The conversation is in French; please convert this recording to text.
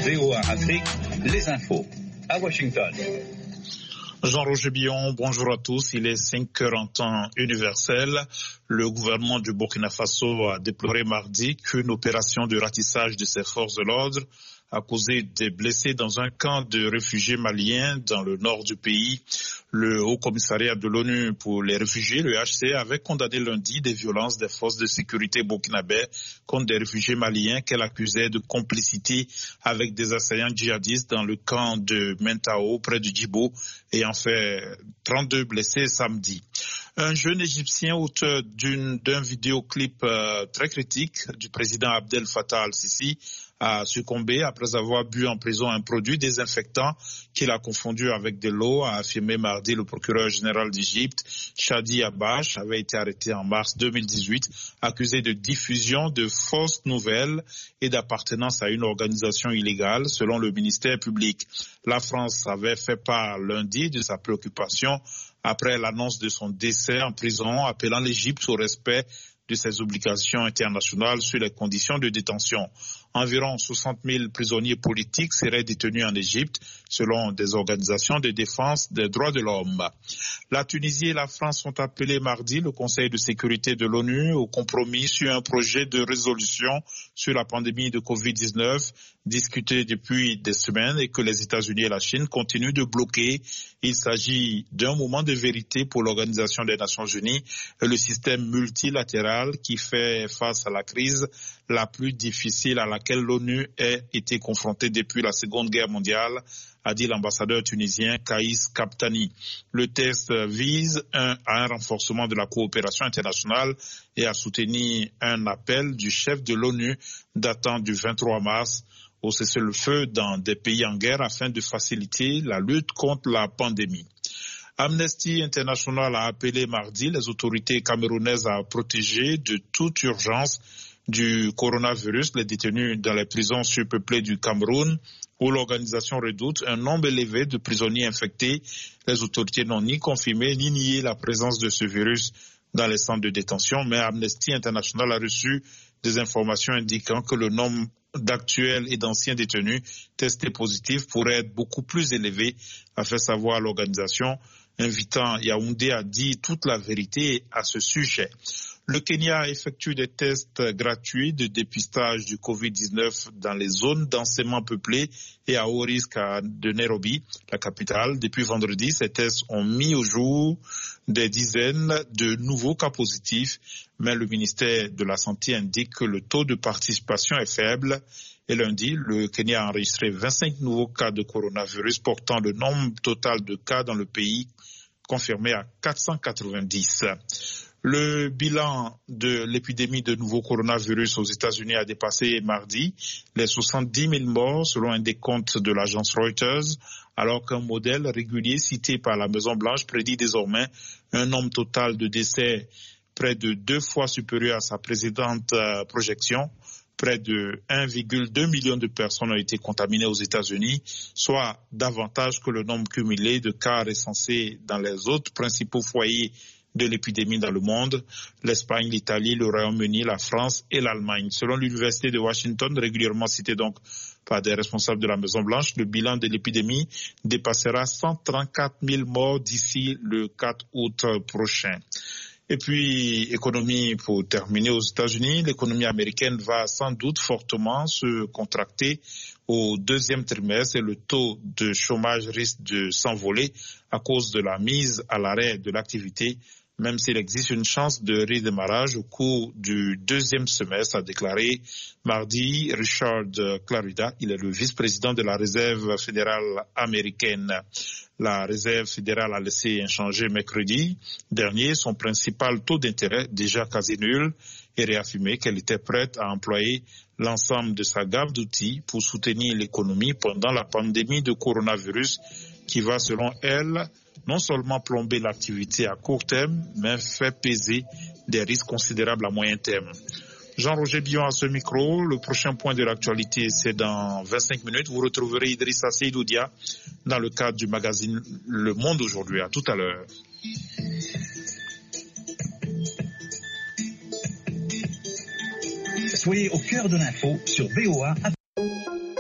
VOA Afrique, les infos. À Washington. Jean-Roger Billon, bonjour à tous. Il est 5h en temps universel. Le gouvernement du Burkina Faso a déploré mardi qu'une opération de ratissage de ses forces de l'ordre a causé des blessés dans un camp de réfugiés maliens dans le nord du pays. Le Haut Commissariat de l'ONU pour les réfugiés, le HCR, avait condamné lundi des violences des forces de sécurité burkinabè contre des réfugiés maliens qu'elle accusait de complicité avec des assaillants djihadistes dans le camp de Mentao, près de Djibo, ayant fait 32 blessés samedi. Un jeune Égyptien auteur d'un vidéoclip très critique du président Abdel Fattah al-Sisi a succombé après avoir bu en prison un produit désinfectant qu'il a confondu avec de l'eau, a affirmé mardi le procureur général d'Égypte. Chadi Abache avait été arrêté en mars 2018, accusé de diffusion de fausses nouvelles et d'appartenance à une organisation illégale, selon le ministère public. La France avait fait part lundi de sa préoccupation après l'annonce de son décès en prison, appelant l'Égypte au respect de ses obligations internationales sur les conditions de détention. Environ 60 000 prisonniers politiques seraient détenus en Égypte, selon des organisations de défense des droits de l'homme. La Tunisie et la France ont appelé mardi le Conseil de sécurité de l'ONU au compromis sur un projet de résolution sur la pandémie de Covid-19, discuté depuis des semaines et que les États-Unis et la Chine continuent de bloquer. Il s'agit d'un moment de vérité pour l'Organisation des Nations Unies et le système multilatéral qui fait face à la crise la plus difficile à laquelle l'ONU ait été confrontée depuis la Seconde Guerre mondiale, a dit l'ambassadeur tunisien Kaïs Kaptani. Le texte vise à un renforcement de la coopération internationale et à soutenir un appel du chef de l'ONU datant du 23 mars au cessez-le-feu dans des pays en guerre afin de faciliter la lutte contre la pandémie. Amnesty International a appelé mardi les autorités camerounaises à protéger de toute urgence du coronavirus les détenus dans les prisons surpeuplées du Cameroun, où l'organisation redoute un nombre élevé de prisonniers infectés. Les autorités n'ont ni confirmé ni nié la présence de ce virus dans les centres de détention, mais Amnesty International a reçu des informations indiquant que le nombre d'actuels et d'anciens détenus testés positifs pourrait être beaucoup plus élevé, a fait savoir l'organisation, invitant Yaoundé à dire toute la vérité à ce sujet. Le Kenya effectue des tests gratuits de dépistage du Covid-19 dans les zones densément peuplées et à haut risque de Nairobi, la capitale. Depuis vendredi, ces tests ont mis au jour des dizaines de nouveaux cas positifs, mais le ministère de la Santé indique que le taux de participation est faible. Et lundi, le Kenya a enregistré 25 nouveaux cas de coronavirus, portant le nombre total de cas dans le pays confirmé à 490. Le bilan de l'épidémie de nouveau coronavirus aux États-Unis a dépassé mardi les 70 000 morts selon un décompte de l'agence Reuters, alors qu'un modèle régulier cité par la Maison-Blanche prédit désormais un nombre total de décès près de 2 fois supérieur à sa précédente projection. Près de 1,2 million de personnes ont été contaminées aux États-Unis, soit davantage que le nombre cumulé de cas recensés dans les autres principaux foyers de l'épidémie dans le monde, l'Espagne, l'Italie, le Royaume-Uni, la France et l'Allemagne. Selon l'Université de Washington, régulièrement citée donc par des responsables de la Maison-Blanche, le bilan de l'épidémie dépassera 134 000 morts d'ici le 4 août prochain. Et puis, économie pour terminer aux États-Unis, l'économie américaine va sans doute fortement se contracter au deuxième trimestre et le taux de chômage risque de s'envoler à cause de la mise à l'arrêt de l'activité, même s'il existe une chance de redémarrage au cours du deuxième semestre, a déclaré mardi Richard Clarida. Il est le vice-président de la Réserve fédérale américaine. La Réserve fédérale a laissé inchangé mercredi dernier son principal taux d'intérêt, déjà quasi nul, et réaffirmé qu'elle était prête à employer l'ensemble de sa gamme d'outils pour soutenir l'économie pendant la pandémie de coronavirus qui va, selon elle, non seulement plomber l'activité à court terme, mais fait peser des risques considérables à moyen terme. Jean-Roger Billon à ce micro. Le prochain point de l'actualité, c'est dans 25 minutes. Vous retrouverez Idrissa Seydoudia dans le cadre du magazine Le Monde aujourd'hui. À tout à l'heure. Soyez au cœur de l'info sur VOA.